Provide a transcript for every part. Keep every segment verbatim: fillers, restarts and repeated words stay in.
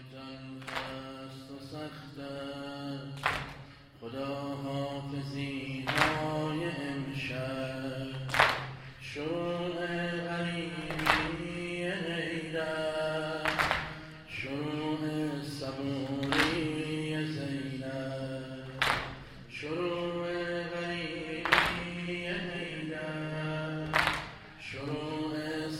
تلخ است و سخت است خدا حافظی های امشب، شروع غریبی غیرت، شروع صبوری زینب، شروع غریبی غیرت، شروع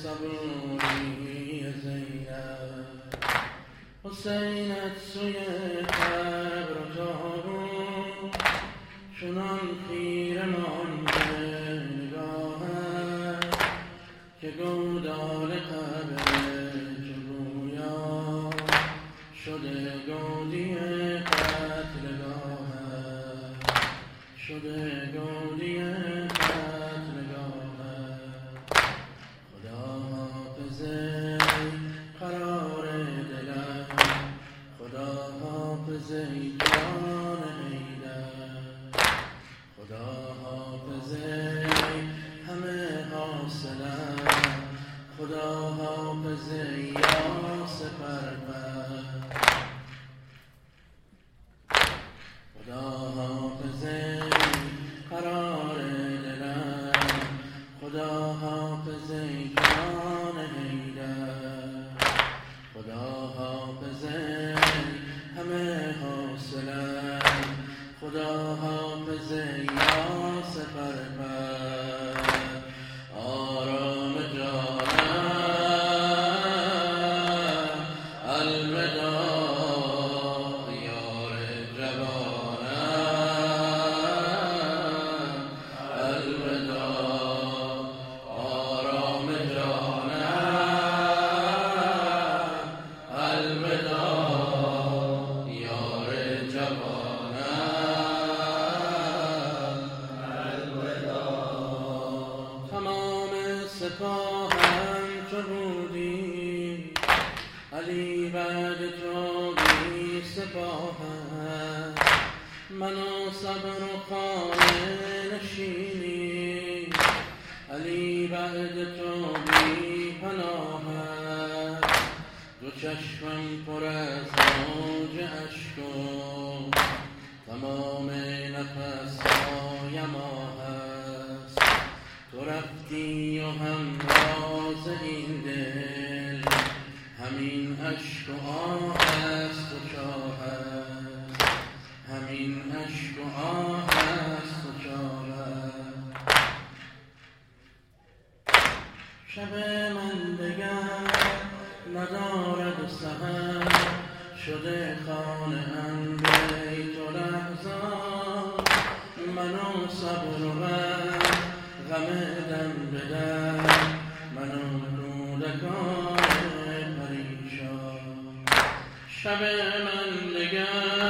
صبوری زینب. حسینت سوی قبر تابون چنان خیره مانده نگاهت که گودال قبر جگویا شده گودی قتلگاهت، شده گودی قتلگاهت. خدا حافظه قرار دلم، خدا حافظه جان حیدر، خدا حافظه همه حاصلم، خدا حافظه یا سپربر، خدا حافظه قرار دلم، خدا حافظه جان حیدر، خدا حافظه همه حاصلم، خدا حافظه یا سپربر. آرام جانم الوداع یار جوانم الوداع. آرام جانم الوداع یار جوانم الوداع. تمام سپاهم چو بودی علی بعد تو بی سپاهم، من و صبر و خانه نشینی علی بعد تو بی پناهم. دو چشمم پر از موج اشک و تمام نفسهایم آه است. تو رفتی و همراز این دل همین اشک و آه است و چاه است، همین اشک و آه است و چاه است. شب من دگر ندارد سحر شده خانه ام بیت الاحزان. من و صبر و غم دم به دم، من و کودکان پریشان. شب من دگر